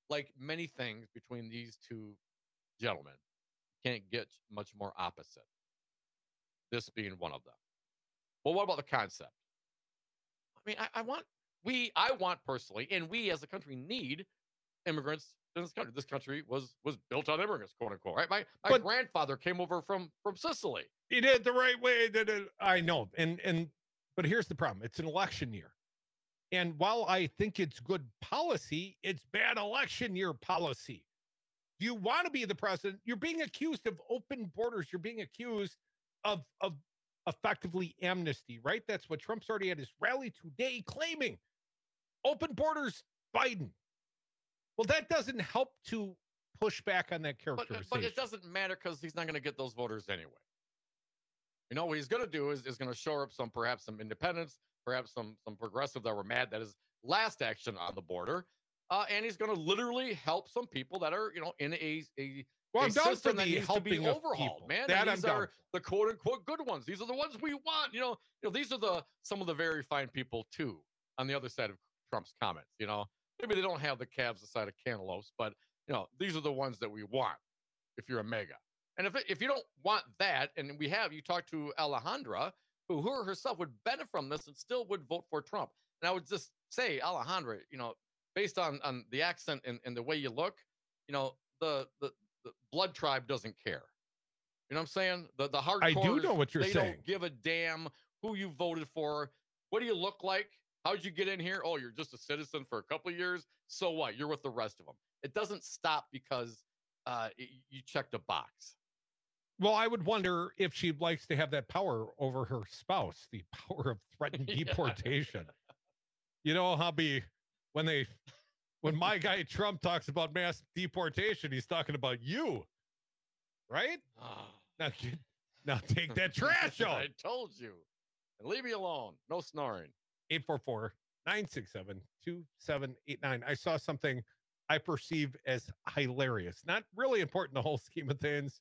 like many things between these two gentlemen, can't get much more opposite. This being one of them. Well, what about the concept? I mean, I want personally, and we as a country need immigrants in this country. This country was built on immigrants, quote unquote, right? My grandfather came over from Sicily. He did it the right way. I know. But here's the problem. It's an election year. And while I think it's good policy, it's bad election year policy. Do you want to be the president? You're being accused of open borders. You're being accused of effectively amnesty, right? That's what Trump's already at his rally today claiming. Open borders, Biden. Well, that doesn't help to push back on that characterization. But it doesn't matter because he's not going to get those voters anyway. You know, what he's going to do is going to shore up perhaps some independents, perhaps some progressive that were mad that his last action on the border. And he's going to literally help some people that are, in a system that needs to be overhauled, man. And these are the quote unquote good ones. These are the ones we want. These are some of the very fine people too on the other side of Trump's comments. Maybe they don't have the calves the side of cantaloupes, but these are the ones that we want if you're a mega. And if you don't want that, and you talk to Alejandra, who herself would benefit from this and still would vote for Trump. And I would just say, Alejandra, based on the accent and the way you look, the blood tribe doesn't care. You know what I'm saying? The hardcore. I do know what you're saying. They don't give a damn who you voted for. What do you look like? How'd you get in here? Oh, you're just a citizen for a couple of years. So what? You're with the rest of them. It doesn't stop because you checked a box. Well, I would wonder if she likes to have that power over her spouse, the power of threatened deportation. When my guy Trump talks about mass deportation, he's talking about you, right? Now take that trash out. I told you. And leave me alone. No snoring. 844-967-2789. I saw something I perceive as hilarious. Not really important in the whole scheme of things.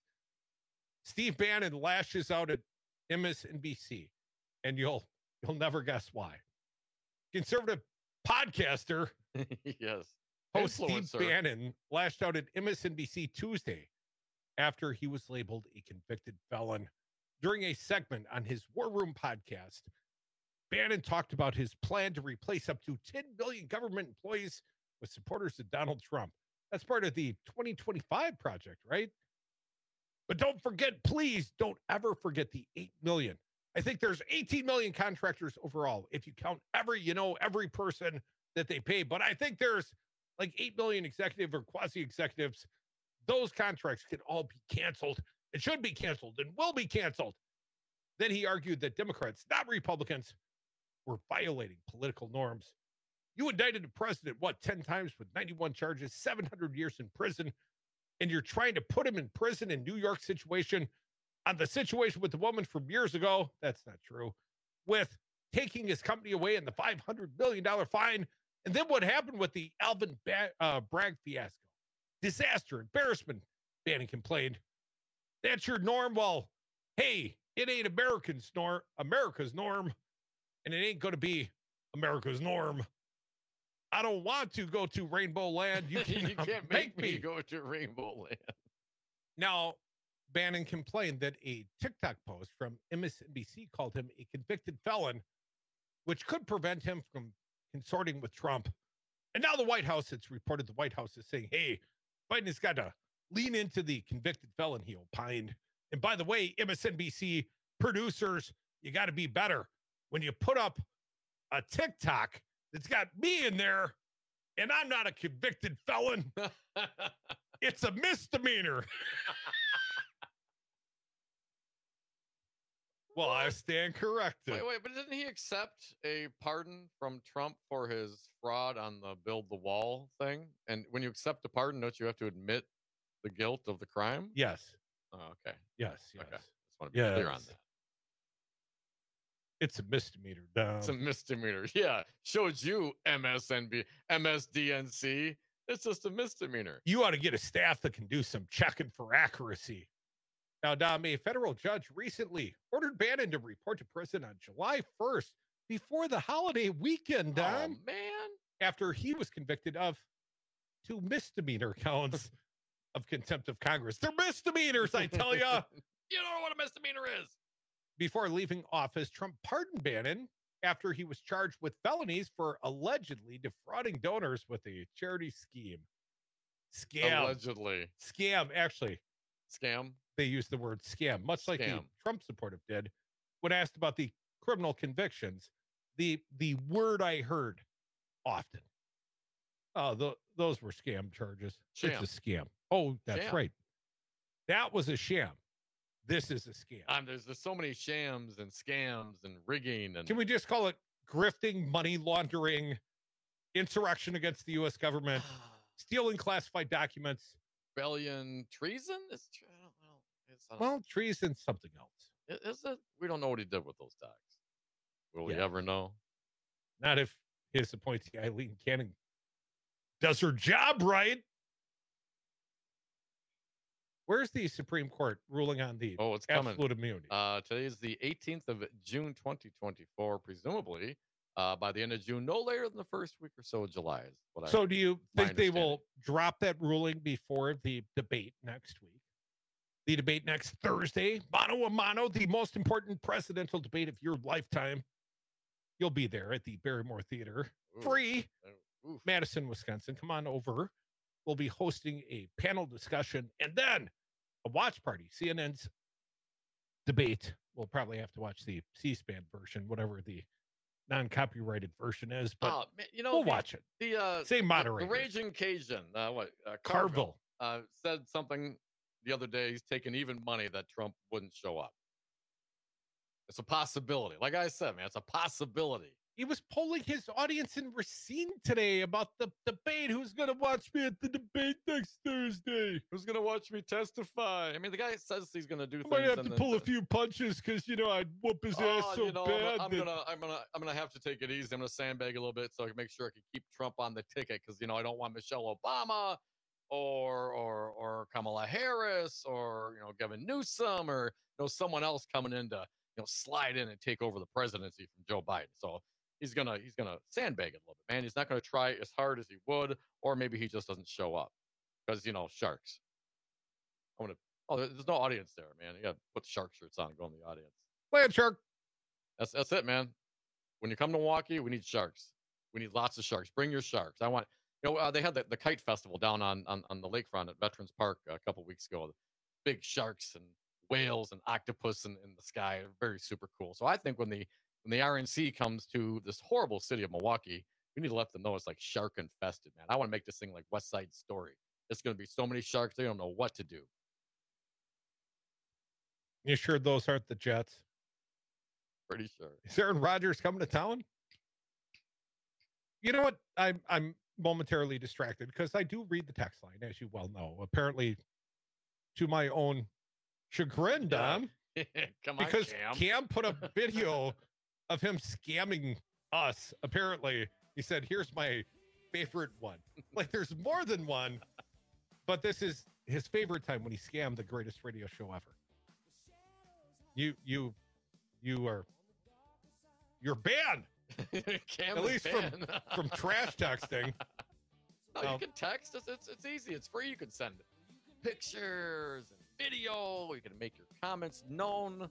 Steve Bannon lashes out at MSNBC, and you'll never guess why. Conservative podcaster, yes, host Steve Bannon lashed out at MSNBC Tuesday after he was labeled a convicted felon. During a segment on his War Room podcast, Bannon talked about his plan to replace up to 10 million government employees with supporters of Donald Trump. That's part of the 2025 project, right? But don't forget, please don't ever forget the 8 million. I think there's 18 million contractors overall, if you count every person that they pay. But I think there's like 8 million executive or quasi-executives. Those contracts can all be canceled. It should be canceled and will be canceled. Then he argued that Democrats, not Republicans, were violating political norms. You indicted the president, 10 times with 91 charges, 700 years in prison, and you're trying to put him in prison in New York situation on the situation with the woman from years ago. That's not true. With taking his company away and the $500 million fine. And then what happened with the Alvin Bragg fiasco? Disaster, embarrassment, Bannon complained. That's your norm? Well, hey, it ain't America's norm, and it ain't going to be America's norm. I don't want to go to Rainbow Land. You can't make me go to Rainbow Land. Now, Bannon complained that a TikTok post from MSNBC called him a convicted felon, which could prevent him from consorting with Trump. And now the White House, it's reported the White House is saying, hey, Biden has got to lean into the convicted felon, he opined. And by the way, MSNBC producers, you got to be better. When you put up a TikTok that's got me in there and I'm not a convicted felon, it's a misdemeanor. Well, I stand corrected. Wait, but didn't he accept a pardon from Trump for his fraud on the Build the Wall thing? And when you accept a pardon, don't you have to admit the guilt of the crime? Yes. Oh, okay. Yes. Okay. Just want to be clear on that. It's a misdemeanor, Dom. It's a misdemeanor. Yeah. Showed you MSDNC. It's just a misdemeanor. You ought to get a staff that can do some checking for accuracy. Now, Dom, a federal judge recently ordered Bannon to report to prison on July 1st before the holiday weekend, Dom. Oh, man. After he was convicted of 2 misdemeanor counts of contempt of Congress. They're misdemeanors, I tell you. You don't know what a misdemeanor is. Before leaving office, Trump pardoned Bannon after he was charged with felonies for allegedly defrauding donors with a charity scheme. Scam. Allegedly. Scam, actually. Scam? They used the word scam, much like the Scam. Trump supportive did. When asked about the criminal convictions, the word I heard often, those were scam charges. Sham. It's a scam. Oh, that's Sham. right. That was a sham. This is a scam. There's so many shams and scams and rigging. And Can we just call it grifting, money laundering, insurrection against the U.S. government, stealing classified documents? rebellion, treason? Well, treason's something else. Is it? We don't know what he did with those docs. Will we Yeah. ever know? Not if his appointee, Eileen Cannon, does her job right. Where's the Supreme Court ruling on the it's coming. absolute immunity? Today is the 18th of June, 2024, presumably. By the end of June, no later than the first week or so of July. Is what So do you my think they will understanding. drop that ruling before the debate next week? The debate next Thursday, mano a mano, the most important presidential debate of your lifetime. You'll be there at the Barrymore Theater. Free. Madison, Wisconsin. Come on over. We'll be hosting a panel discussion and then a watch party. CNN's debate. We'll probably have to watch the C-SPAN version, whatever the non-copyrighted version is, but we'll watch it. Same moderators. The Raging Cajun, Carville. said something the other day. He's taking even money that Trump wouldn't show up. It's a possibility. Like I said, man, it's a possibility. He was polling his audience in Racine today about the debate. Who's going to watch me at the debate next Thursday? Who's going to watch me testify? I mean, the guy says he's going to do I things. might have and to then- pull a few punches because, I'd whoop his ass so bad. I'm that- gonna have to take it easy. I'm gonna sandbag a little bit so I can make sure I can keep Trump on the ticket because I don't want Michelle Obama or Kamala Harris or Gavin Newsom or someone else coming in to slide in and take over the presidency from Joe Biden. So he's gonna sandbag it a little bit, man. He's not gonna try as hard as he would, or maybe he just doesn't show up because sharks. There's no audience there, man. You got to put shark shirts on and go in the audience. Land shark. That's it, man. When you come to Milwaukee, we need sharks. We need lots of sharks. Bring your sharks. I want, they had the kite festival down on the lakefront at Veterans Park a couple weeks ago. Big sharks and whales and octopus in the sky. Very super cool. So I think when the RNC comes to this horrible city of Milwaukee, we need to let them know it's like shark infested, man. I want to make this thing like West Side Story. It's going to be so many sharks, they don't know what to do. You sure those aren't the Jets? Pretty sure. Is Aaron Rodgers coming to town? You know what? I'm momentarily distracted because I do read the text line, as you well know. Apparently, to my own chagrin, Don. Come on, because Cam. Cam put a video of him scamming us. Apparently, he said, "Here's my favorite one." Like, there's more than one, but this is his favorite time when he scammed the greatest radio show ever. You're banned. Cam At is least banned. from trash texting. No, you can text us. It's easy. It's free. You can send pictures and video. You can make your comments known.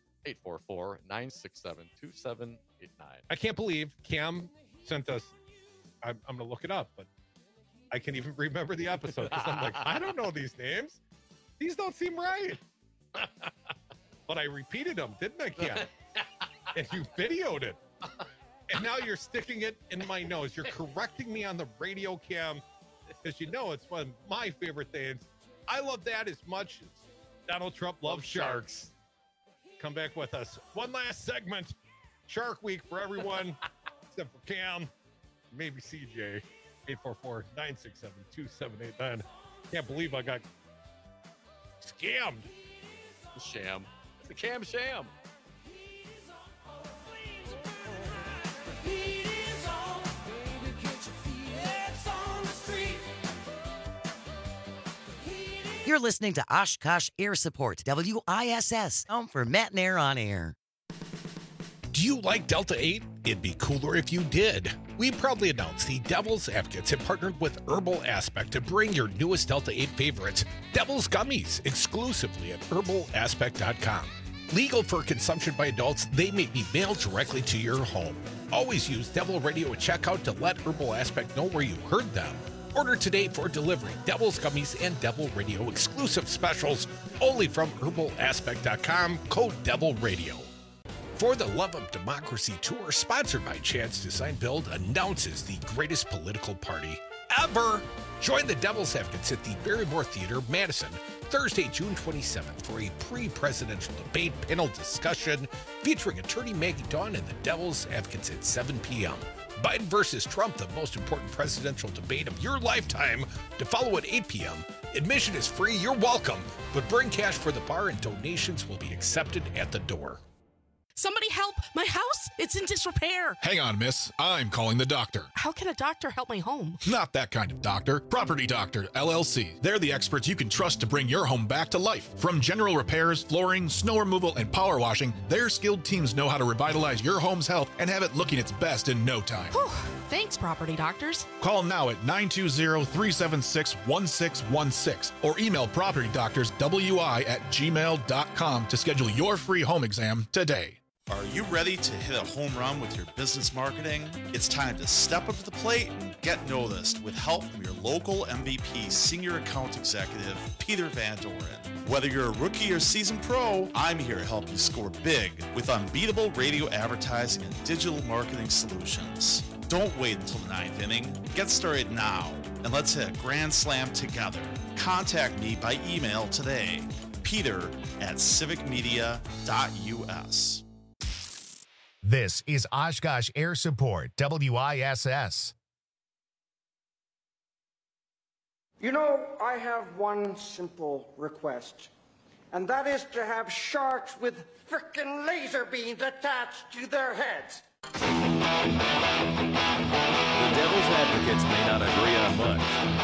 844-967-2789. I can't believe Cam sent us. I'm going to look it up, but I can't even remember the episode because I'm like, I don't know these names. These don't seem right. But I repeated them, didn't I, Cam? And you videoed it. And now you're sticking it in my nose. You're correcting me on the radio, Cam, because it's one of my favorite things. I love that as much as Donald Trump loves sharks. Come back with us. One last segment. Shark Week for everyone, except for Cam, maybe CJ. 844-967-2789. Can't believe I got scammed. Sham. It's a Cam sham. You're listening to Oshkosh Air Support, WISS, home for Matt and Air on Air. Do you like Delta 8? It'd be cooler if you did. We proudly announce the Devil's Advocates have partnered with Herbal Aspect to bring your newest Delta 8 favorites, Devil's Gummies, exclusively at herbalaspect.com. Legal for consumption by adults, they may be mailed directly to your home. Always use Devil Radio at checkout to let Herbal Aspect know where you heard them. Order today for delivery. Devil's Gummies and Devil Radio exclusive specials only from herbalaspect.com, code Devil Radio. For the Love of Democracy Tour, sponsored by Chance Design Build, announces the greatest political party ever. Join the Devil's Advocates at the Barrymore Theater, Madison, Thursday, June 27th for a pre-presidential debate panel discussion featuring attorney Maggie Dawn and the Devil's Advocates at 7 p.m. Biden versus Trump, the most important presidential debate of your lifetime, to follow at 8 p.m. Admission is free, you're welcome, but bring cash for the bar and donations will be accepted at the door. Somebody help! My house, it's in disrepair. Hang on, miss. I'm calling the doctor. How can a doctor help my home? Not that kind of doctor. Property Doctor, LLC. They're the experts you can trust to bring your home back to life. From general repairs, flooring, snow removal, and power washing, their skilled teams know how to revitalize your home's health and have it looking its best in no time. Whew. Thanks, Property Doctors. Call now at 920-376-1616 or email propertydoctorswi@gmail.com to schedule your free home exam today. Are you ready to hit a home run with your business marketing? It's time to step up to the plate and get noticed with help from your local MVP Senior Account Executive, Peter Van Doren. Whether you're a rookie or seasoned pro, I'm here to help you score big with unbeatable radio advertising and digital marketing solutions. Don't wait until the ninth inning. Get started now, and let's hit a grand slam together. Contact me by email today, peter@civicmedia.us. This is Oshkosh Air Support, WISS. You know, I have one simple request, and that is to have sharks with frickin' laser beams attached to their heads. The Devil's Advocates may not agree on much.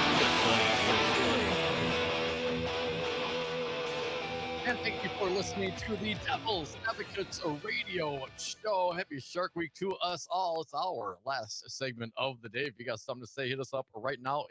And thank you for listening to the Devil's Advocates Radio Show. Happy Shark Week to us all. It's our last segment of the day. If you got something to say, hit us up right now,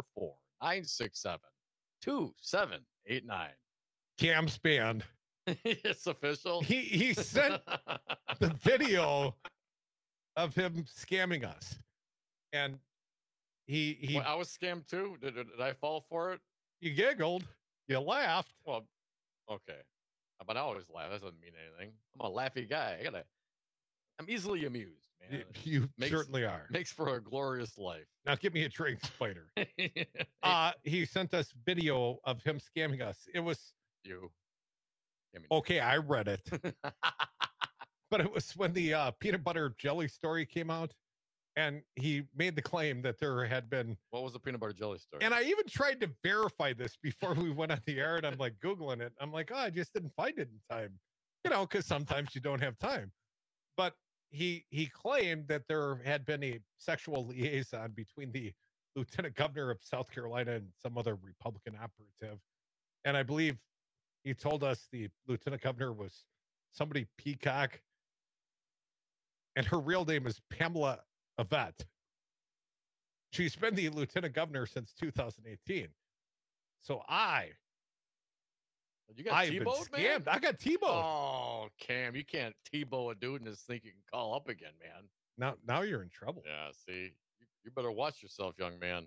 844-967-2789. Cam's banned. It's official. He sent the video of him scamming us. And he Well, I was scammed too. Did I fall for it? You giggled. You laughed. Well, okay. But I always laugh. That doesn't mean anything. I'm a laughy guy. I'm easily amused, man. You certainly are. Makes for a glorious life. Now give me a drink, Spider. He sent us video of him scamming us. It was you. Okay, I read it. But it was when the peanut butter jelly story came out, and he made the claim that there had been... What was the peanut butter jelly story? And I even tried to verify this before we went on the air, and I'm like Googling it. I'm like, I just didn't find it in time. Because sometimes you don't have time. But he claimed that there had been a sexual liaison between the lieutenant governor of South Carolina and some other Republican operative. And I believe he told us the lieutenant governor was somebody Peacock, and her real name is Pamela Yvette. She's been the lieutenant governor since 2018. So you got T-bowed, man? I got T-bowed. Oh, Cam, you can't T-bow a dude and just think you can call up again, man. Now you're in trouble. Yeah, see, you better watch yourself, young man.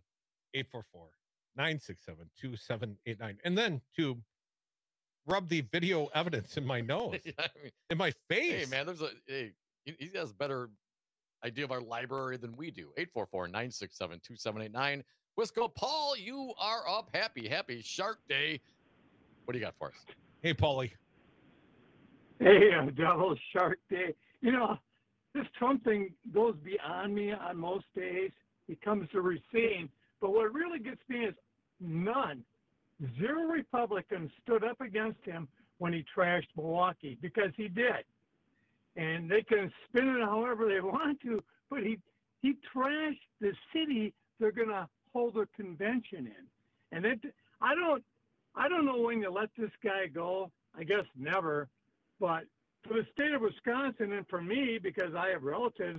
844-967-2789. And then to rub the video evidence in my nose, in my face. Hey, man, he has a better idea of our library than we do. 844-967-2789. Wisco Paul, you are up. Happy Shark Day. What do you got for us? Hey, Paulie. Hey, Devil's Shark Day. This Trump thing goes beyond me on most days. He comes to receding. But what really gets me is zero Republicans stood up against him when he trashed Milwaukee, because he did. And they can spin it however they want to, but he trashed the city they're going to hold a convention in. And I don't know when you let this guy go. I guess never. But for the state of Wisconsin, and for me, because I have relatives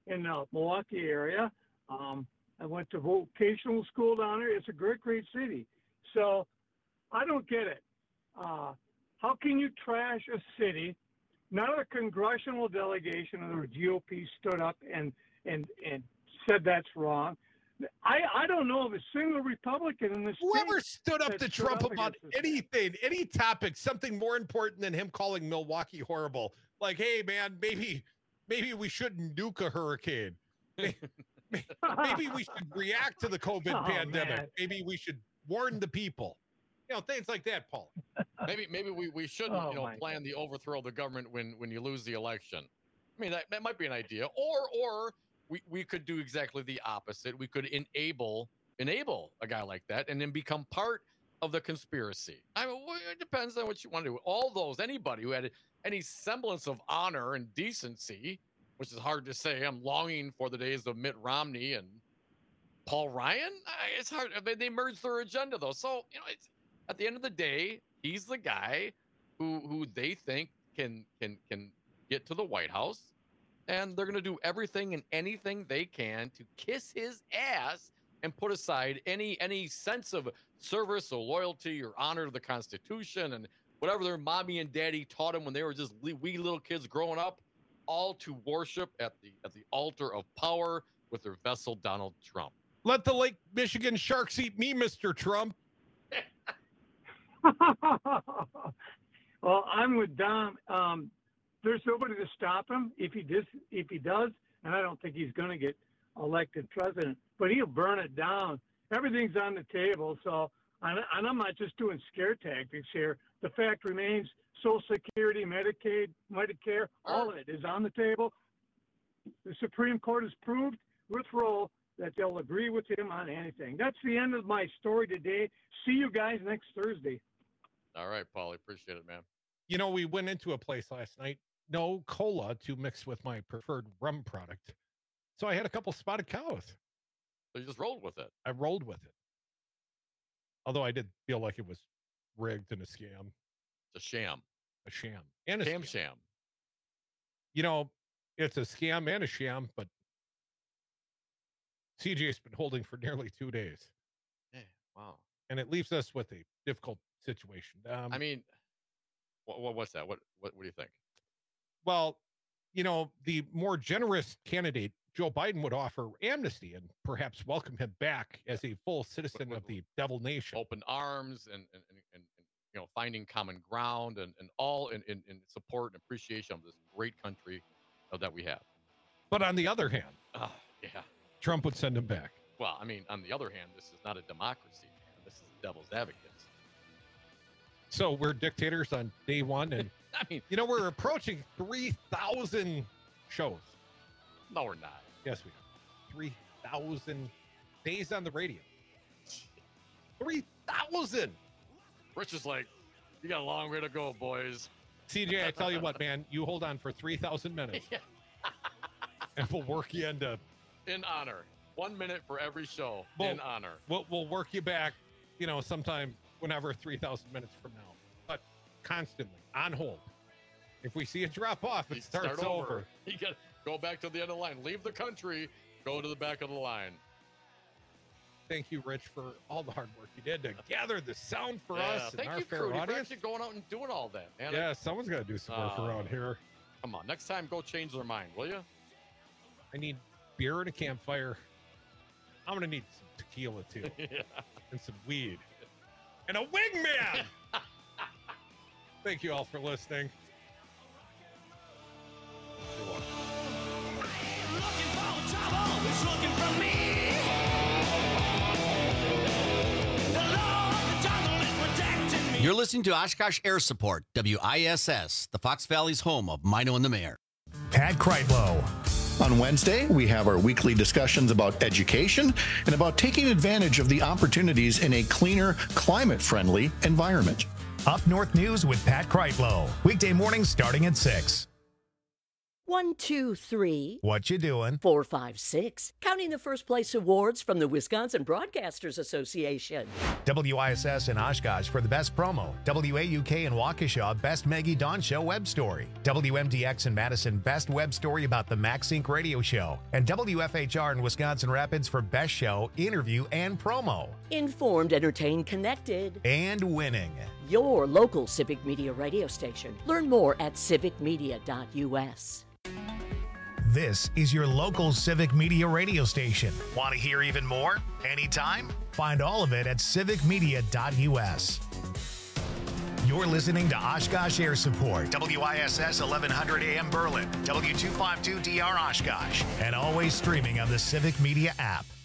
in the Milwaukee area. I went to vocational school down there. It's a great, great city. So I don't get it. How can you trash a city? None of the congressional delegation of the GOP stood up and said that's wrong. I don't know of a single Republican in this Whoever state stood up to Trump about anything, any topic, something more important than him calling Milwaukee horrible. Like, hey, man, maybe we shouldn't nuke a hurricane. Maybe we should react to the COVID pandemic. Man. Maybe we should warn the people. Things like that, Paul. Maybe we shouldn't plan the overthrow of the government when you lose the election. I mean, that might be an idea. Or we could do exactly the opposite. We could enable a guy like that and then become part of the conspiracy. I mean, it depends on what you want to do. Anybody who had any semblance of honor and decency, which is hard to say. I'm longing for the days of Mitt Romney and Paul Ryan. It's hard. I mean, they merged their agenda, though. So, it's at the end of the day, he's the guy who they think can get to the White House, and they're going to do everything and anything they can to kiss his ass and put aside any sense of service or loyalty or honor to the Constitution and whatever their mommy and daddy taught them when they were just wee little kids growing up, all to worship at the altar of power with their vessel Donald Trump. Let the Lake Michigan Sharks eat me, Mr. Trump. Well, I'm with Dom. There's nobody to stop him if he does, and I don't think he's going to get elected president, but he'll burn it down. Everything's on the table. So, and I'm not just doing scare tactics here. The fact remains, Social Security, Medicaid, Medicare, all of it is on the table. The Supreme Court has proved with Roe that they'll agree with him on anything. That's the end of my story today. See you guys next Thursday. All right, Paulie. Appreciate it, man. We went into a place last night, no cola to mix with my preferred rum product. So I had a couple spotted cows. So you just rolled with it? I rolled with it. Although I did feel like it was rigged and a scam. It's a sham. A sham. And a sham. It's a scam and a sham, but CJ's been holding for nearly 2 days. Yeah, wow. And it leaves us with a difficult situation. I mean, what's that? What do you think? Well, the more generous candidate, Joe Biden, would offer amnesty and perhaps welcome him back as a full citizen of the Devil Nation. Open arms and finding common ground and all in support and appreciation of this great country that we have. But on the other hand, yeah, Trump would send him back. Well, I mean, on the other hand, this is not a democracy, man. This is devil's advocates. So we're dictators on day one, and I mean, we're approaching 3,000 shows. No, we're not. Yes, we are. 3,000 days on the radio. 3,000. Rich is like, you got a long way to go, boys. CJ, I tell you what, man, you hold on for 3,000 minutes. And we'll work you into... In honor. 1 minute for every show. In honor. We'll work you back, sometime whenever 3,000 minutes from now. But constantly, on hold. If we see it drop off, it starts over. You got to go back to the end of the line. Leave the country. Go to the back of the line. Thank you, Rich, for all the hard work you did to gather the sound for us and our fair audience. audience. Actually going out and doing all that, man. Yeah, someone's got to do some work around here. Come on, next time, go change their mind, will you? I need beer and a campfire. I'm going to need some tequila, too. Yeah. And some weed. And a wingman! Thank you all for listening. You're listening to Oshkosh Air Support, WISS, the Fox Valley's home of Mino and the Mayor. Pat Kreitlow. On Wednesday, we have our weekly discussions about education and about taking advantage of the opportunities in a cleaner, climate-friendly environment. Up North News with Pat Kreitlow. Weekday mornings starting at 6. 1, 2, 3. What you doing? 4, 5, 6. Counting the first place awards from the Wisconsin Broadcasters Association. WISS in Oshkosh for the best promo. WAUK in Waukesha, best Maggie Dawn Show web story. WMDX in Madison, best web story about the MaxSync radio show. And WFHR in Wisconsin Rapids for best show, interview, and promo. Informed, entertained, connected. And winning. Your local Civic Media radio station. Learn more at civicmedia.us. This is your local Civic Media radio station. Want to hear even more? Anytime? Find all of it at civicmedia.us. You're listening to Oshkosh Air Support, WISS 1100 AM Berlin, W252DR Oshkosh, and always streaming on the Civic Media app.